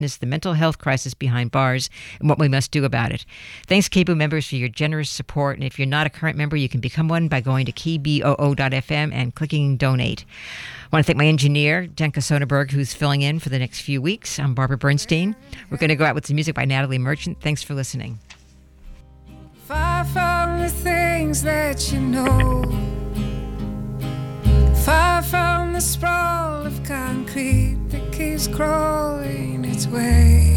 is the mental health crisis behind bars and what we must do about it. Thanks, KBOO members, for your generous support. And if you're not a current member, you can become one by going to kboo.fm and clicking donate. I want to thank my engineer, Jenka Soderberg, who's filling in for the next few weeks. I'm Barbara Bernstein. We're going to go out with some music by Natalie Merchant. Thanks for listening. Far from the things that you know, far from the sprawl of concrete that keeps crawling its way,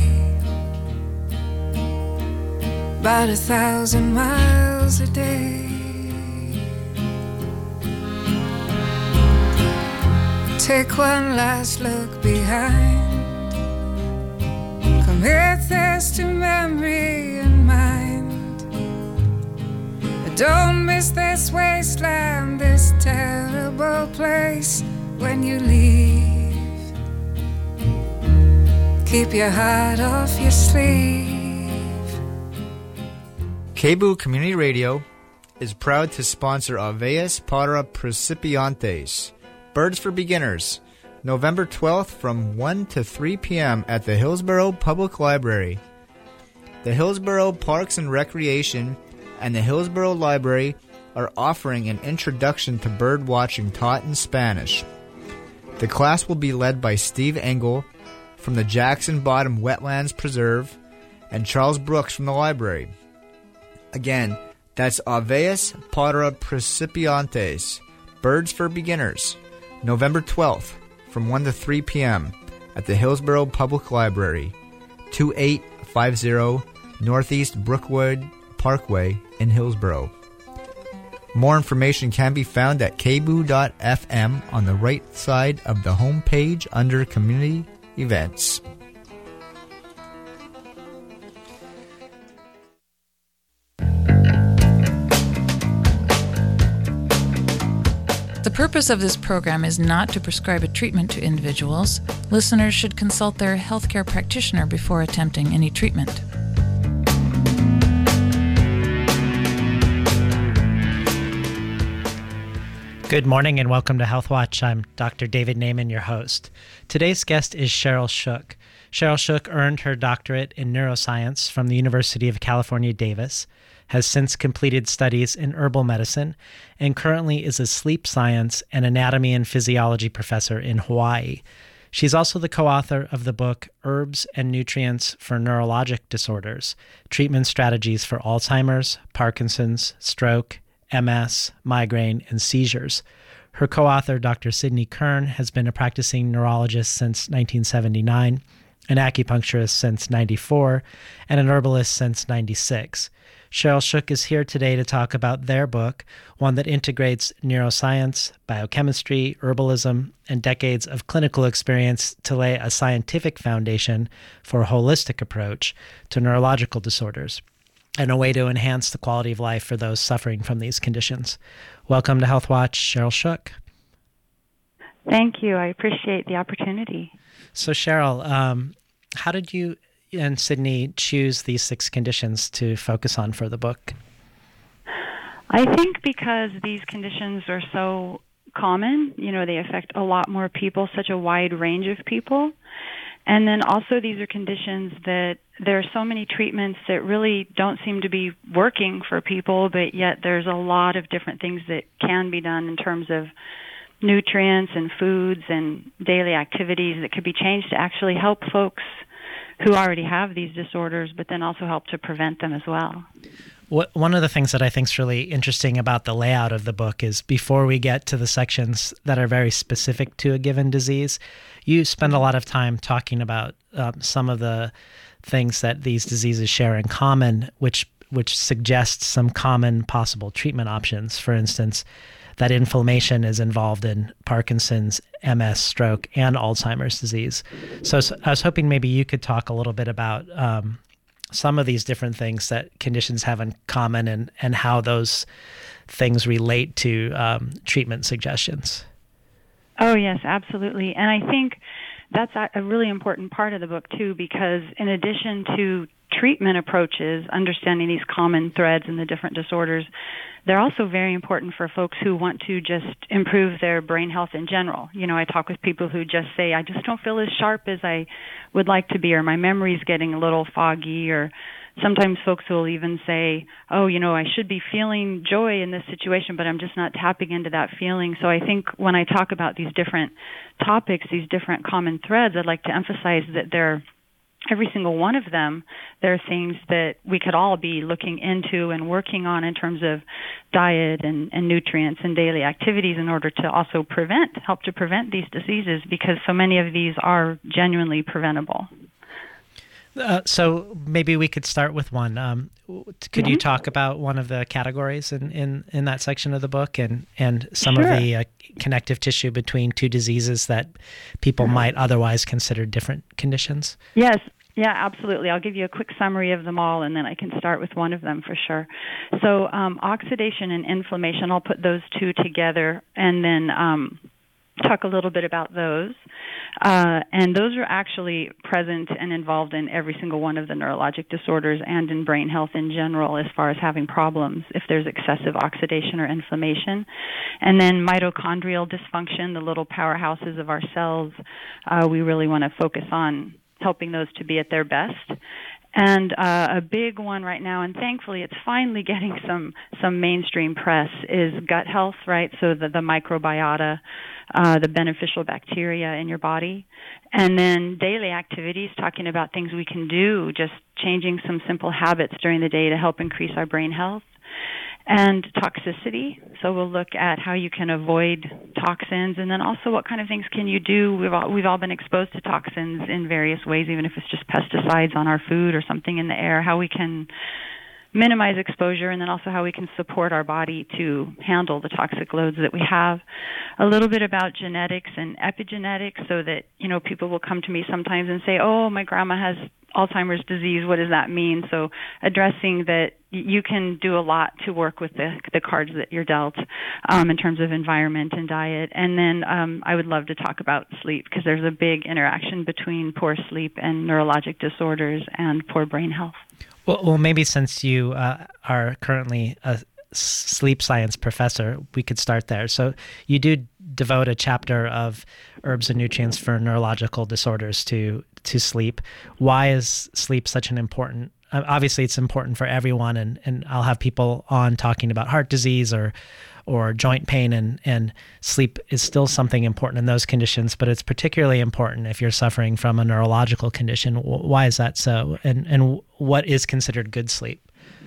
about 1,000 miles a day. Take one last look behind, commit this to memory and mind. Don't miss this wasteland, this terrible place when you leave. Keep your heart off your sleeve. KBOO Community Radio is proud to sponsor Aveas para Principiantes, Birds for Beginners, November 12th from 1 to 3 p.m. at the Hillsborough Public Library. The Hillsborough Parks and Recreation and the Hillsborough Library are offering an introduction to bird watching taught in Spanish. The class will be led by Steve Engel from the Jackson Bottom Wetlands Preserve and Charles Brooks from the library. Again, that's Aveas para Principiantes, Birds for Beginners, November 12th from 1 to 3 p.m. at the Hillsborough Public Library, 2850 Northeast Brookwood Parkway in Hillsborough. More information can be found at kboo.fm on the right side of the home page under Community Events. The purpose of this program is not to prescribe a treatment to individuals. Listeners should consult their healthcare practitioner before attempting any treatment. Good morning and welcome to Health Watch. I'm Dr. David Naiman, your host. Today's guest is Cheryl Shook. Cheryl Shook earned her doctorate in neuroscience from the University of California, Davis, has since completed studies in herbal medicine, and currently is a sleep science and anatomy and physiology professor in Hawaii. She's also the co-author of the book Herbs and Nutrients for Neurologic Disorders, Treatment Strategies for Alzheimer's, Parkinson's, Stroke, MS, migraine, and seizures. Her co-author, Dr. Sidney Kern, has been a practicing neurologist since 1979, an acupuncturist since 94, and an herbalist since 96. Cheryl Shook is here today to talk about their book, one that integrates neuroscience, biochemistry, herbalism, and decades of clinical experience to lay a scientific foundation for a holistic approach to neurological disorders and a way to enhance the quality of life for those suffering from these conditions. Welcome to Health Watch, Cheryl Shook. Thank you. I appreciate the opportunity. So Cheryl, how did you and Sydney choose these 6 conditions to focus on for the book? I think because these conditions are so common, they affect a lot more people, such a wide range of people. And then also these are conditions that there are so many treatments that really don't seem to be working for people, but yet there's a lot of different things that can be done in terms of nutrients and foods and daily activities that could be changed to actually help folks who already have these disorders, but then also help to prevent them as well. One of the things that I think is really interesting about the layout of the book is before we get to the sections that are very specific to a given disease, you spend a lot of time talking about some of the things that these diseases share in common, which suggests some common possible treatment options. For instance, that inflammation is involved in Parkinson's, MS, stroke, and Alzheimer's disease. So I was hoping maybe you could talk a little bit about some of these different things that conditions have in common and how those things relate to treatment suggestions. Oh, yes, absolutely. And I think that's a really important part of the book, too, because in addition to treatment approaches, understanding these common threads in the different disorders, they're also very important for folks who want to just improve their brain health in general. You know, I talk with people who just say, I just don't feel as sharp as I would like to be, or my memory's getting a little foggy, or sometimes folks will even say, oh, you know, I should be feeling joy in this situation, but I'm just not tapping into that feeling. So I think when I talk about these different topics, these different common threads, I'd like to emphasize that every single one of them, there are things that we could all be looking into and working on in terms of diet and nutrients and daily activities in order to also help to prevent these diseases, because so many of these are genuinely preventable. So maybe we could start with one. Could you talk about one of the categories in that section of the book and some of the connective tissue between two diseases that people might otherwise consider different conditions? Yes. Yeah, absolutely. I'll give you a quick summary of them all, and then I can start with one of them for sure. So oxidation and inflammation, I'll put those two together and then talk a little bit about those. And those are actually present and involved in every single one of the neurologic disorders and in brain health in general, as far as having problems if there's excessive oxidation or inflammation. And then mitochondrial dysfunction, the little powerhouses of our cells, we really want to focus on helping those to be at their best. And a big one right now, and thankfully it's finally getting some mainstream press, is gut health, right? So the microbiota, the beneficial bacteria in your body. And then daily activities, talking about things we can do, just changing some simple habits during the day to help increase our brain health. And toxicity, so we'll look at how you can avoid toxins, and then also what kind of things can you do. We've all been exposed to toxins in various ways, even if it's just pesticides on our food or something in the air, how we can minimize exposure, and then also how we can support our body to handle the toxic loads that we have. A little bit about genetics and epigenetics, so that, you know, people will come to me sometimes and say, oh, my grandma has Alzheimer's disease, what does that mean? So addressing that you can do a lot to work with the cards that you're dealt in terms of environment and diet. And then I would love to talk about sleep, because there's a big interaction between poor sleep and neurologic disorders and poor brain health. Well, maybe since you are currently a sleep science professor, we could start there. So you do devote a chapter of herbs and nutrients for neurological disorders to sleep. Why is sleep such an important? Obviously, it's important for everyone, and I'll have people on talking about heart disease or joint pain, and sleep is still something important in those conditions, but it's particularly important if you're suffering from a neurological condition. Why is that so? And what is considered good sleep?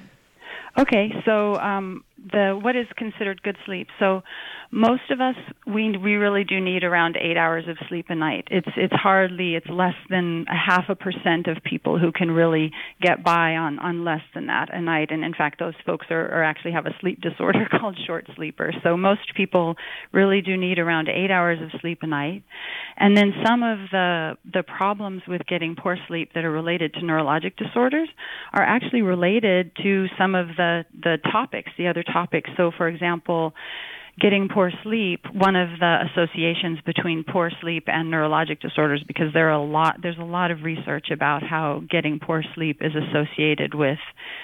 Okay, so what is considered good sleep? So most of us, we really do need around 8 hours of sleep a night. It's less than 0.5% of people who can really get by on less than that a night. And in fact, those folks are actually have a sleep disorder called short sleepers. So most people really do need around 8 hours of sleep a night. And then some of the problems with getting poor sleep that are related to neurologic disorders are actually related to some of the other topics. So for example, getting poor sleep, one of the associations between poor sleep and neurologic disorders, because there's a lot of research about how getting poor sleep is associated with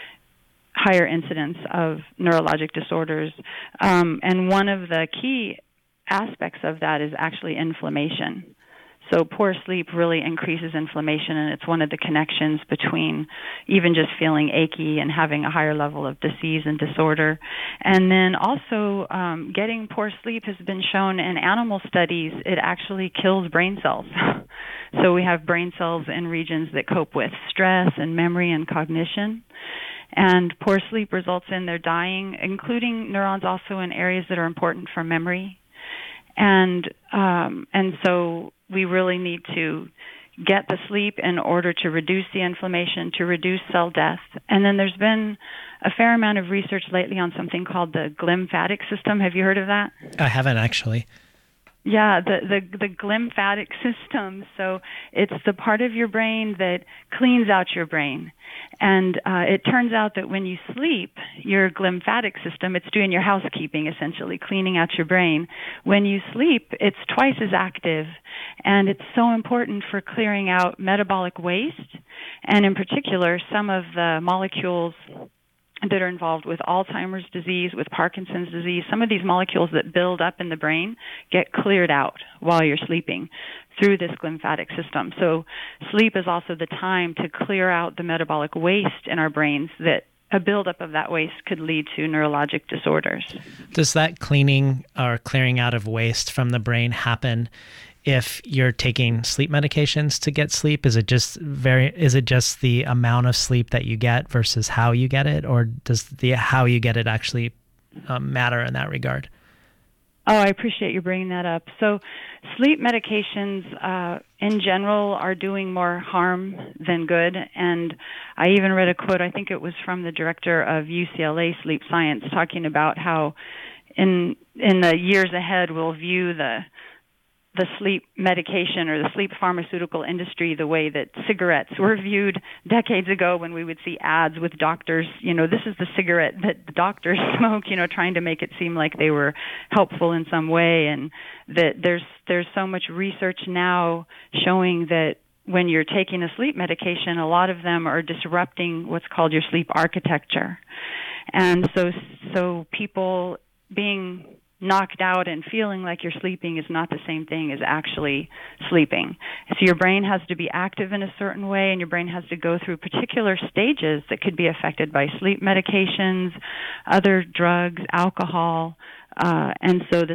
higher incidence of neurologic disorders. And one of the key aspects of that is actually inflammation. So poor sleep really increases inflammation, and it's one of the connections between even just feeling achy and having a higher level of disease and disorder. And then also getting poor sleep has been shown in animal studies, it actually kills brain cells. So we have brain cells in regions that cope with stress and memory and cognition. And poor sleep results in their dying, including neurons also in areas that are important for memory. And so we really need to get the sleep in order to reduce the inflammation, to reduce cell death. And then there's been a fair amount of research lately on something called the glymphatic system. Have you heard of that? I haven't, actually. Yeah, the glymphatic system. So it's the part of your brain that cleans out your brain. And it turns out that when you sleep, your glymphatic system, it's doing your housekeeping, essentially, cleaning out your brain. When you sleep, it's twice as active. And it's so important for clearing out metabolic waste, and in particular, some of the molecules that are involved with Alzheimer's disease, with Parkinson's disease. Some of these molecules that build up in the brain get cleared out while you're sleeping through this glymphatic system. So sleep is also the time to clear out the metabolic waste in our brains that a buildup of that waste could lead to neurologic disorders. Does that cleaning or clearing out of waste from the brain happen if you're taking sleep medications to get sleep? Is it just the amount of sleep that you get versus how you get it, or does the how you get it actually matter in that regard? Oh, I appreciate you bringing that up. So sleep medications in general are doing more harm than good. And I even read a quote, I think it was from the director of UCLA Sleep Science, talking about how in the years ahead we'll view the sleep medication or the sleep pharmaceutical industry the way that cigarettes were viewed decades ago, when we would see ads with doctors, this is the cigarette that the doctors smoke, trying to make it seem like they were helpful in some way. And that there's so much research now showing that when you're taking a sleep medication, a lot of them are disrupting what's called your sleep architecture. And so people being knocked out and feeling like you're sleeping is not the same thing as actually sleeping. So your brain has to be active in a certain way, and your brain has to go through particular stages that could be affected by sleep medications, other drugs, alcohol, and so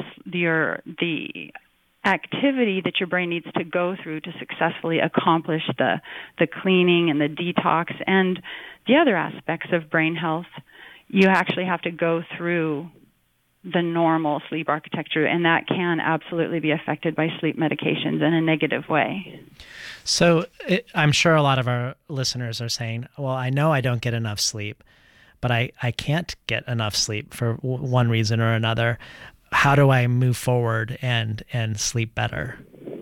the activity that your brain needs to go through to successfully accomplish the cleaning and the detox and the other aspects of brain health, you actually have to go through the normal sleep architecture, and that can absolutely be affected by sleep medications in a negative way. So I'm sure a lot of our listeners are saying, well, I know I don't get enough sleep, but I can't get enough sleep for one reason or another. How do I move forward and sleep better?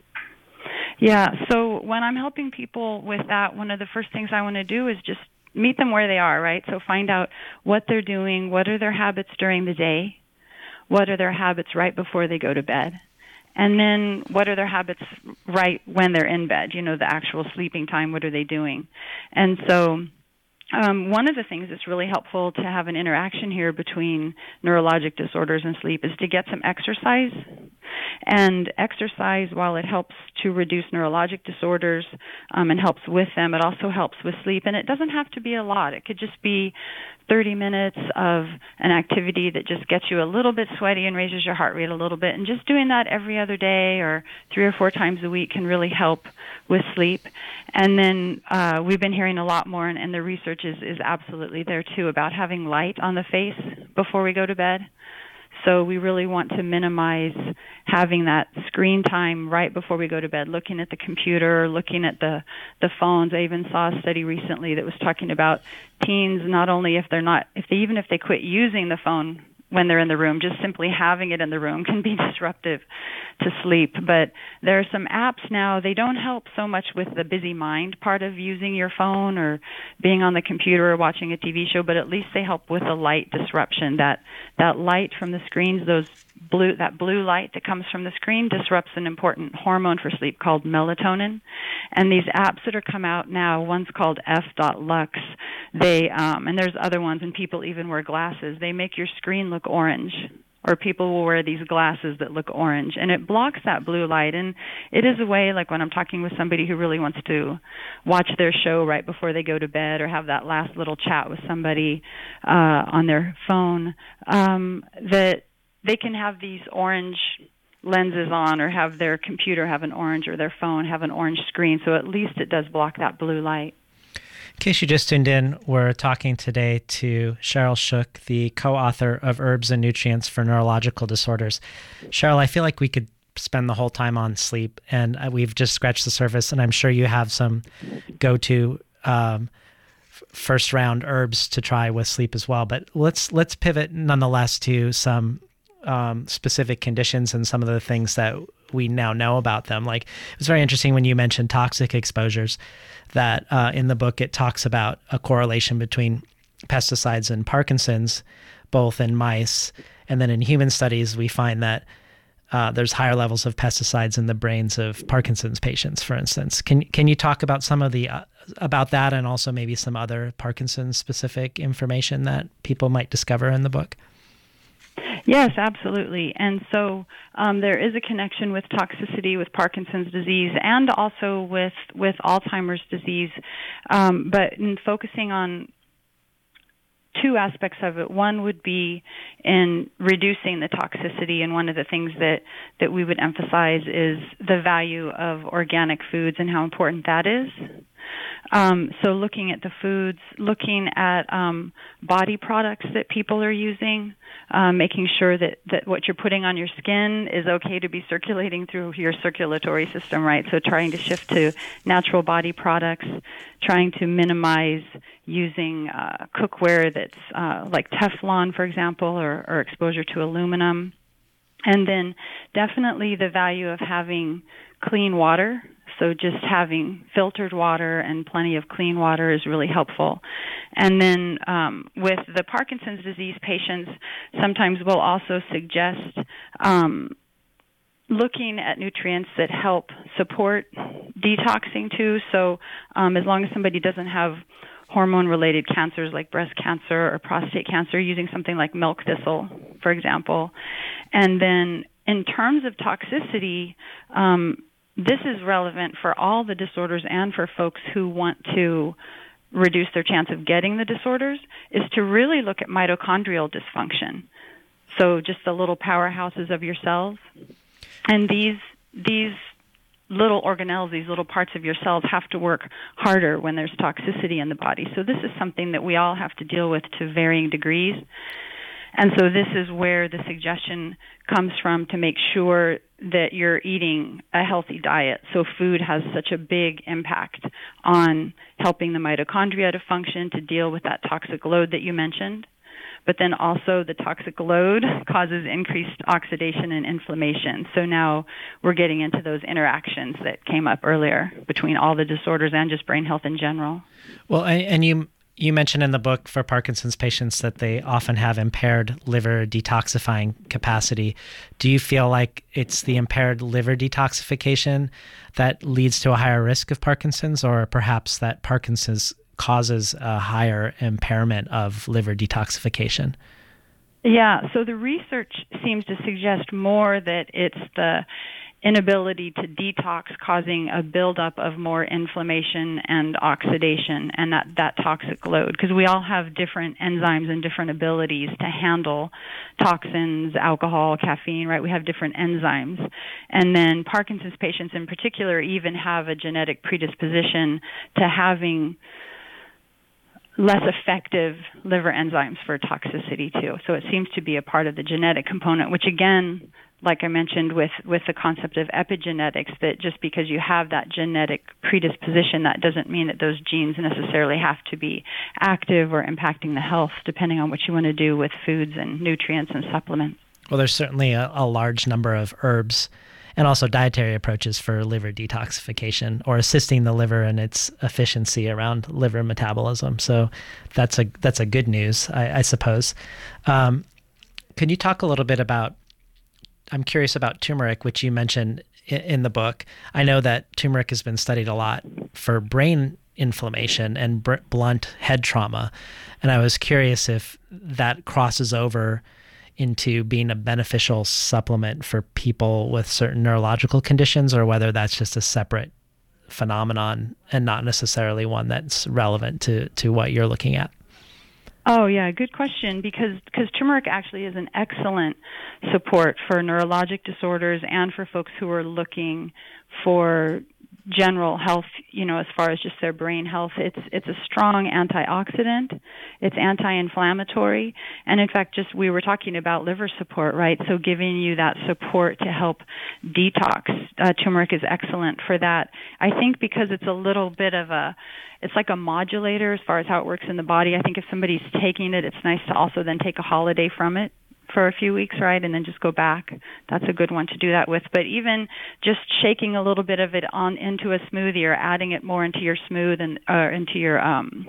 Yeah, so when I'm helping people with that, one of the first things I want to do is just meet them where they are, right? So find out what they're doing, what are their habits during the day, what are their habits right before they go to bed? And then what are their habits right when they're in bed? The actual sleeping time, what are they doing? And so one of the things that's really helpful to have an interaction here between neurologic disorders and sleep is to get some exercise. And exercise, while it helps to reduce neurologic disorders and helps with them, it also helps with sleep. And it doesn't have to be a lot. It could just be 30 minutes of an activity that just gets you a little bit sweaty and raises your heart rate a little bit. And just doing that every other day or 3 or 4 times a week can really help with sleep. And then we've been hearing a lot more, and the research is absolutely there too, about having light on the face before we go to bed. So we really want to minimize having that screen time right before we go to bed, looking at the computer, looking at the phones. I even saw a study recently that was talking about teens, not only if they quit using the phone when they're in the room, just simply having it in the room can be disruptive to sleep. But there are some apps now, they don't help so much with the busy mind part of using your phone or being on the computer or watching a TV show, but at least they help with the light disruption. That light from the screens, that blue light that comes from the screen disrupts an important hormone for sleep called melatonin. And these apps that are come out now, one's called F.Lux, and there's other ones, and people even wear glasses. They make your screen look orange, or people will wear these glasses that look orange, and it blocks that blue light. And it is a way, like when I'm talking with somebody who really wants to watch their show right before they go to bed or have that last little chat with somebody on their phone, that they can have these orange lenses on, or have their computer have an orange, or their phone have an orange screen, so at least it does block that blue light. In case you just tuned in, we're talking today to Cheryl Shook, the co-author of Herbs and Nutrients for Neurological Disorders. Cheryl, I feel like we could spend the whole time on sleep, and we've just scratched the surface, and I'm sure you have some go-to first-round herbs to try with sleep as well. But let's pivot nonetheless to some specific conditions and some of the things that we now know about them. Like, it was very interesting when you mentioned toxic exposures, that in the book it talks about a correlation between pesticides and Parkinson's, both in mice, and then in human studies we find that there's higher levels of pesticides in the brains of Parkinson's patients, for instance. Can you talk about some of the about that, and also maybe some other Parkinson's specific information that people might discover in the book? Yes, absolutely. And so there is a connection with toxicity with Parkinson's disease and also with Alzheimer's disease, but in focusing on two aspects of it. One would be in reducing the toxicity, and one of the things that we would emphasize is the value of organic foods and how important that is. So looking at the foods, looking at body products that people are using, making sure that what you're putting on your skin is okay to be circulating through your circulatory system, right? So trying to shift to natural body products, trying to minimize using cookware that's like Teflon, for example, or exposure to aluminum. And then definitely the value of having clean water. So just having filtered water and plenty of clean water is really helpful. And then with the Parkinson's disease patients, sometimes we'll also suggest looking at nutrients that help support detoxing too. So as long as somebody doesn't have hormone-related cancers like breast cancer or prostate cancer, using something like milk thistle, for example. And then in terms of toxicity, this is relevant for all the disorders and for folks who want to reduce their chance of getting the disorders, is to really look at mitochondrial dysfunction. So just the little powerhouses of your cells. And these little organelles, these little parts of your cells, have to work harder when there's toxicity in the body. So this is something that we all have to deal with to varying degrees. And so this is where the suggestion comes from, to make sure that you're eating a healthy diet. So food has such a big impact on helping the mitochondria to function, to deal with that toxic load that you mentioned. But then also the toxic load causes increased oxidation and inflammation. So now we're getting into those interactions that came up earlier between all the disorders and just brain health in general. Well, and you mentioned in the book for Parkinson's patients that they often have impaired liver detoxifying capacity. Do you feel like it's the impaired liver detoxification that leads to a higher risk of Parkinson's, or perhaps that Parkinson's causes a higher impairment of liver detoxification? Yeah, so the research seems to suggest more that it's the inability to detox causing a buildup of more inflammation and oxidation and that toxic load, because we all have different enzymes and different abilities to handle toxins, alcohol, caffeine, right? We have different enzymes. And then Parkinson's patients in particular even have a genetic predisposition to having less effective liver enzymes for toxicity too. So it seems to be a part of the genetic component, which again, like I mentioned with the concept of epigenetics, that just because you have that genetic predisposition, that doesn't mean that those genes necessarily have to be active or impacting the health, depending on what you want to do with foods and nutrients and supplements. Well, there's certainly a large number of herbs and also dietary approaches for liver detoxification, or assisting the liver in its efficiency around liver metabolism. So that's a good news, I suppose. Can you talk a little bit about, I'm curious about turmeric, which you mentioned in the book. I know that turmeric has been studied a lot for brain inflammation and blunt head trauma. And I was curious if that crosses over into being a beneficial supplement for people with certain neurological conditions, or whether that's just a separate phenomenon and not necessarily one that's relevant to what you're looking at. Oh, yeah, good question, because turmeric actually is an excellent support for neurologic disorders and for folks who are looking for general health, as far as just their brain health. It's a strong antioxidant, it's anti-inflammatory, and in fact, just we were talking about liver support, right? So giving you that support to help detox, turmeric is excellent for that. I think because it's a little bit of it's like a modulator as far as how it works in the body. I think if somebody's taking it, it's nice to also then take a holiday from it, for a few weeks, right, and then just go back. That's a good one to do that with. But even just shaking a little bit of it on into a smoothie, or adding it more into your smooth and into your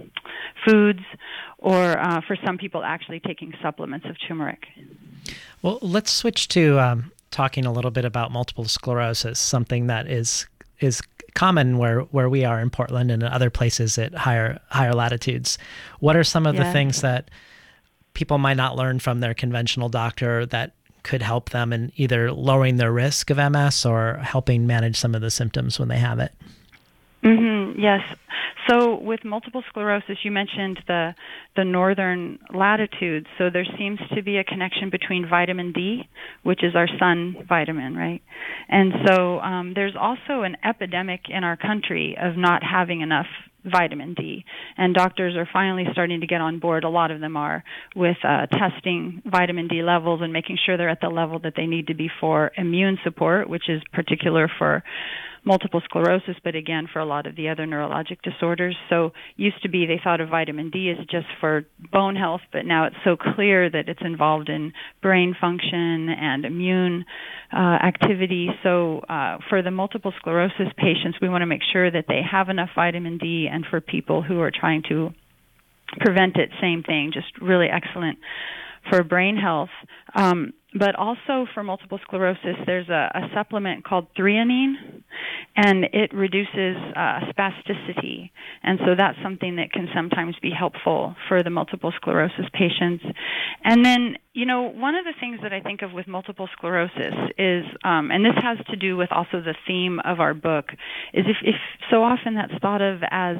foods, or for some people actually taking supplements of turmeric. Well, let's switch to talking a little bit about multiple sclerosis, something that is common where we are in Portland and in other places at higher latitudes. What are some of the things that people might not learn from their conventional doctor that could help them in either lowering their risk of MS or helping manage some of the symptoms when they have it? Mm-hmm, yes. So with multiple sclerosis, you mentioned the northern latitudes. So there seems to be a connection between vitamin D, which is our sun vitamin, right? And so there's also an epidemic in our country of not having enough vitamin D. And doctors are finally starting to get on board, a lot of them are, with testing vitamin D levels and making sure they're at the level that they need to be for immune support, which is particular for multiple sclerosis, but again, for a lot of the other neurologic disorders. So used to be they thought of vitamin D as just for bone health, but now it's so clear that it's involved in brain function and immune activity. So for the multiple sclerosis patients, we want to make sure that they have enough vitamin D, and for people who are trying to prevent it, same thing, just really excellent for brain health. But also for multiple sclerosis, there's a supplement called threonine, and it reduces spasticity. And so that's something that can sometimes be helpful for the multiple sclerosis patients. And then, one of the things that I think of with multiple sclerosis is, and this has to do with also the theme of our book, is if so often that's thought of as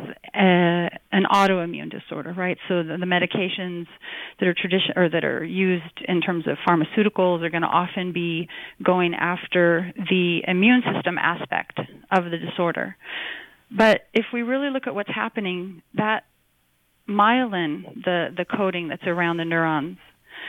an autoimmune disorder, right? So the medications that are that are used in terms of pharmaceuticals are going to often be going after the immune system aspect of the disorder. But if we really look at what's happening, that myelin, the coating that's around the neurons,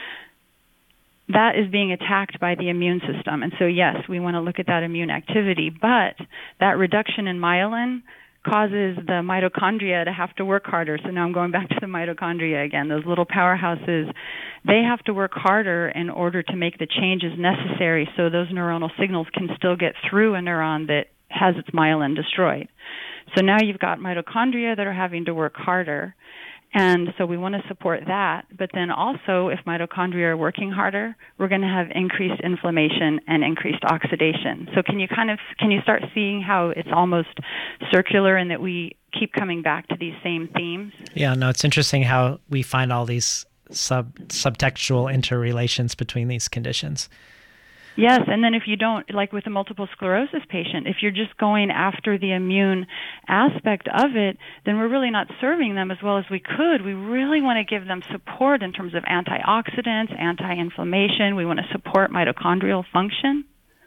that is being attacked by the immune system. And so, yes, we want to look at that immune activity, but that reduction in myelin causes the mitochondria to have to work harder. So now I'm going back to the mitochondria again. Those little powerhouses, they have to work harder in order to make the changes necessary so those neuronal signals can still get through a neuron that has its myelin destroyed. So now you've got mitochondria that are having to work harder. And so we want to support that. But then also, if mitochondria are working harder, we're going to have increased inflammation and increased oxidation. So can you start seeing how it's almost circular and that we keep coming back to these same themes? Yeah, no, it's interesting how we find all these subtextual interrelations between these conditions. Yes, and then if you don't, like with a multiple sclerosis patient, if you're just going after the immune aspect of it, then we're really not serving them as well as we could. We really want to give them support in terms of antioxidants, anti-inflammation. We want to support mitochondrial function.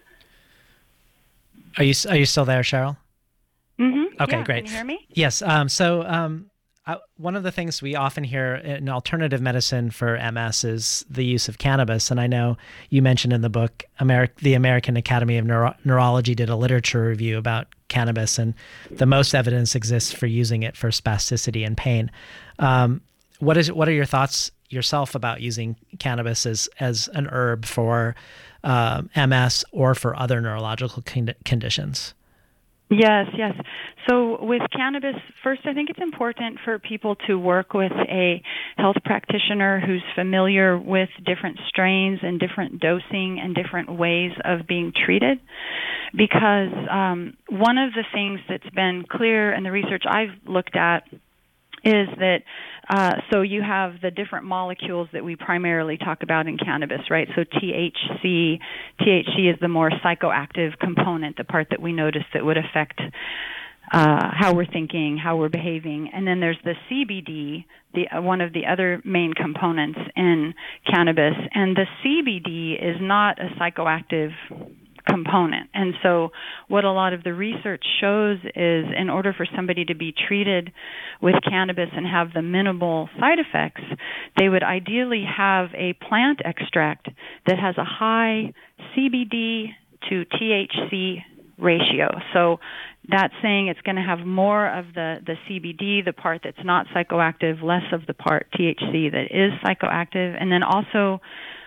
Are you still there, Cheryl? Mm-hmm. Okay, yeah, great. Can you hear me? Yes. One of the things we often hear in alternative medicine for MS is the use of cannabis. And I know you mentioned in the book, the American Academy of Neurology did a literature review about cannabis, and the most evidence exists for using it for spasticity and pain. What are your thoughts yourself about using cannabis as an herb for MS or for other neurological conditions? Yes. So with cannabis, first, I think it's important for people to work with a health practitioner who's familiar with different strains and different dosing and different ways of being treated. Because one of the things that's been clear in the research I've looked at is that so you have the different molecules that we primarily talk about in cannabis, right? So THC is the more psychoactive component, the part that we notice that would affect how we're thinking, how we're behaving. And then there's the CBD, one of the other main components in cannabis. And the CBD is not a psychoactive component. And so what a lot of the research shows is in order for somebody to be treated with cannabis and have the minimal side effects, they would ideally have a plant extract that has a high CBD to THC ratio. So that's saying it's going to have more of the CBD, the part that's not psychoactive, less of the part THC that is psychoactive. And then also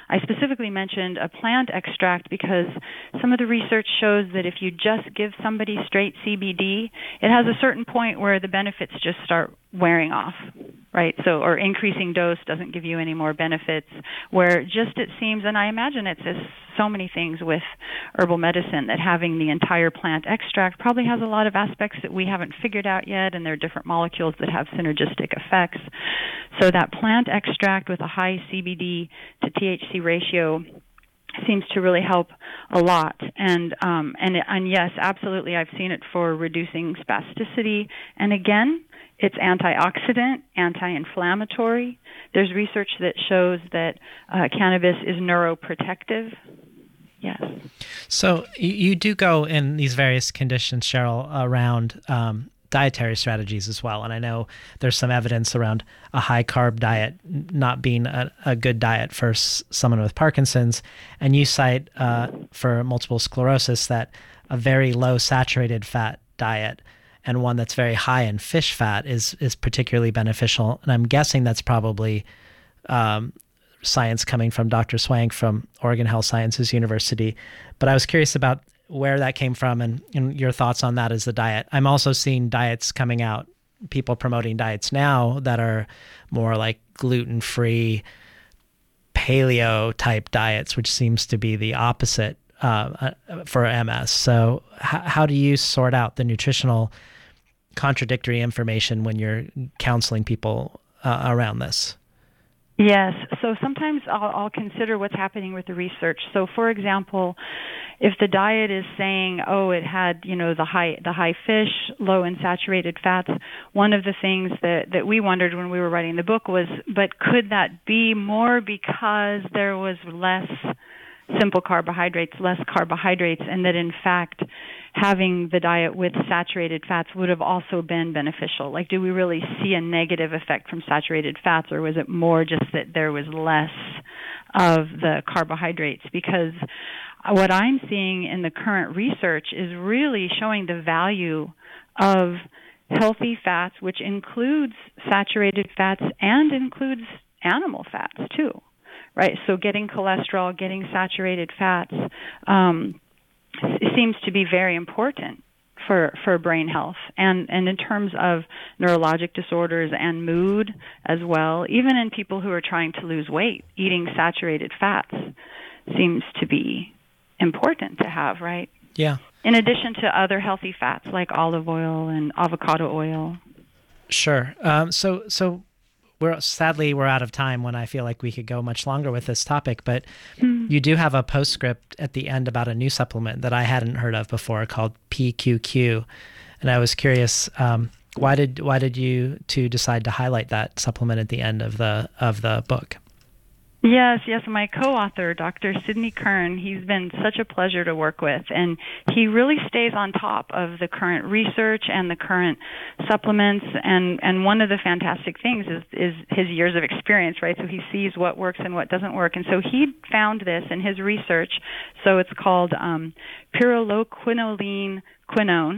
I specifically mentioned a plant extract because some of the research shows that if you just give somebody straight CBD, it has a certain point where the benefits just start wearing off, right? So, or increasing dose doesn't give you any more benefits, where just it seems, and I imagine it's so many things with herbal medicine, that having the entire plant extract probably has a lot of aspects that we haven't figured out yet, and there are different molecules that have synergistic effects. So that plant extract with a high CBD to THC ratio seems to really help a lot, and yes, absolutely, I've seen it for reducing spasticity, and again, it's antioxidant, anti-inflammatory. There's research that shows that cannabis is neuroprotective. Yes. So you do go in these various conditions, Cheryl, around dietary strategies as well. And I know there's some evidence around a high-carb diet not being a good diet for someone with Parkinson's. And you cite for multiple sclerosis that a very low saturated fat diet and one that's very high in fish fat is particularly beneficial. And I'm guessing that's probably science coming from Dr. Swank from Oregon Health Sciences University. But I was curious about where that came from and your thoughts on that as the diet. I'm also seeing diets coming out, people promoting diets now that are more like gluten-free paleo type diets, which seems to be the opposite for MS. So how do you sort out the nutritional contradictory information when you're counseling people around this? Yes. So sometimes I'll consider what's happening with the research. So, for example, if the diet is saying, oh, it had, the high fish, low in saturated fats, one of the things that we wondered when we were writing the book was, but could that be more because there was less simple carbohydrates, and that in fact having the diet with saturated fats would have also been beneficial? Like, do we really see a negative effect from saturated fats, or was it more just that there was less of the carbohydrates? Because what I'm seeing in the current research is really showing the value of healthy fats, which includes saturated fats and includes animal fats too. Right, so getting cholesterol, getting saturated fats seems to be very important for brain health, and in terms of neurologic disorders and mood as well. Even in people who are trying to lose weight, eating saturated fats seems to be important to have, right? Yeah. In addition to other healthy fats like olive oil and avocado oil. Sure. So we're out of time when I feel like we could go much longer with this topic, but you do have a postscript at the end about a new supplement that I hadn't heard of before called PQQ. And I was curious, why did you two decide to highlight that supplement at the end of the book? Yes. My co-author, Dr. Sidney Kern, he's been such a pleasure to work with, and he really stays on top of the current research and the current supplements, and one of the fantastic things is his years of experience, right? So he sees what works and what doesn't work, and so he found this in his research. So it's called pyrroloquinoline quinone,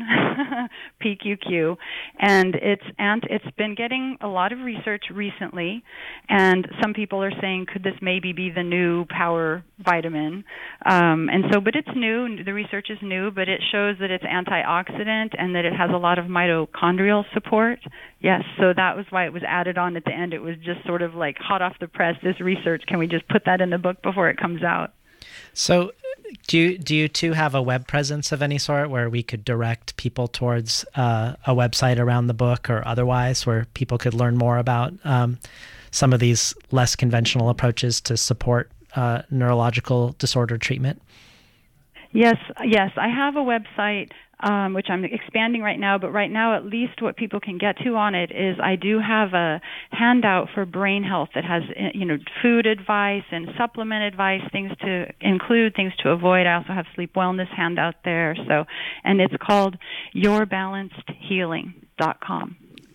PQQ, and it's been getting a lot of research recently, and some people are saying, could this maybe be the new power vitamin? But it's new, the research is new, but it shows that it's antioxidant and that it has a lot of mitochondrial support. Yes, so that was why it was added on at the end. It was just sort of like hot off the press, this research, can we just put that in the book before it comes out? So do you two have a web presence of any sort where we could direct people towards a website around the book or otherwise where people could learn more about some of these less conventional approaches to support neurological disorder treatment? Yes, I have a website which I'm expanding right now, but right now at least what people can get to on it is I do have a handout for brain health that has food advice and supplement advice, things to include, things to avoid. I also have sleep wellness handout there. And it's called yourbalancedhealing.com.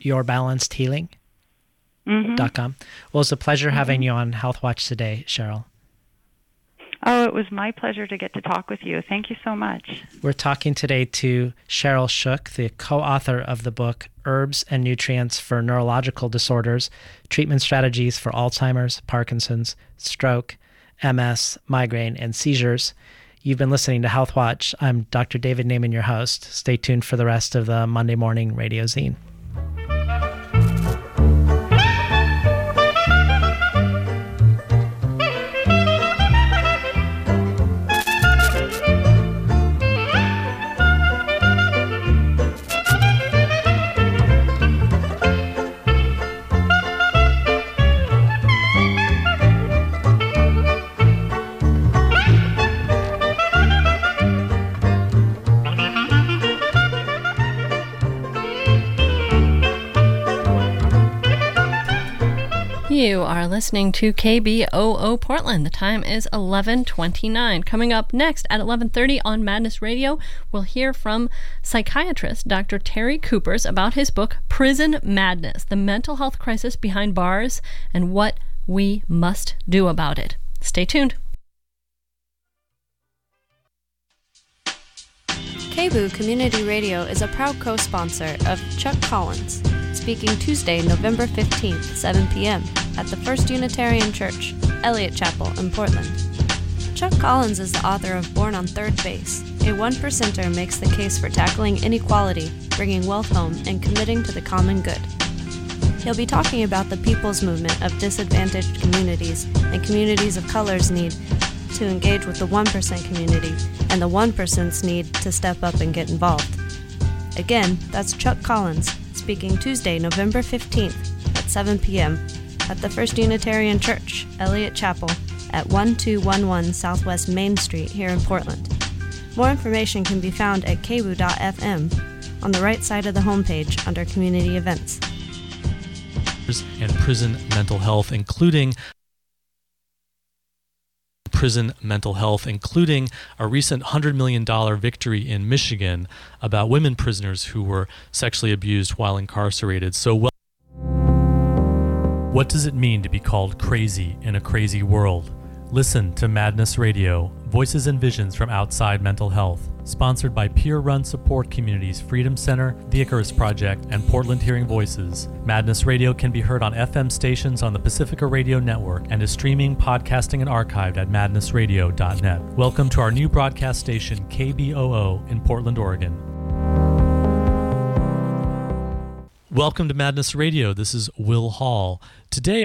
Yourbalancedhealing.com. Well, it's a pleasure having you on Health Watch today, Cheryl. Oh, it was my pleasure to get to talk with you. Thank you so much. We're talking today to Cheryl Shook, the co-author of the book Herbs and Nutrients for Neurological Disorders, Treatment Strategies for Alzheimer's, Parkinson's, Stroke, MS, migraine, and seizures. You've been listening to Health Watch. I'm Dr. David Naiman, your host. Stay tuned for the rest of the Monday Morning Radio Zine. You are listening to KBOO Portland. The time is 11:29. Coming up next at 11:30 on Madness Radio, we'll hear from psychiatrist Dr. Terry Kupers about his book, Prison Madness, the mental health crisis behind bars and what we must do about it. Stay tuned. KBOO Community Radio is a proud co-sponsor of Chuck Collins, speaking Tuesday, November 15th, 7 p.m. at the First Unitarian Church, Elliott Chapel in Portland. Chuck Collins is the author of Born on Third Base. A one-percenter makes the case for tackling inequality, bringing wealth home, and committing to the common good. He'll be talking about the people's movement of disadvantaged communities and communities of color's need to engage with the 1% community and the 1%'s need to step up and get involved. Again, that's Chuck Collins, speaking Tuesday, November 15th at 7 p.m. at the First Unitarian Church, Elliott Chapel, at 1211 Southwest Main Street here in Portland. More information can be found at kboo.fm on the right side of the homepage under Community Events. And prison mental health, including a recent $100 million victory in Michigan about women prisoners who were sexually abused while incarcerated. So, what does it mean to be called crazy in a crazy world? Listen to Madness Radio, Voices and Visions from Outside Mental Health, sponsored by peer-run support communities Freedom Center, the Icarus Project, and Portland Hearing Voices. Madness Radio can be heard on FM stations on the Pacifica Radio Network and is streaming, podcasting, and archived at madnessradio.net. Welcome to our new broadcast station, KBOO, in Portland, Oregon. Welcome to Madness Radio. This is Will Hall. Today,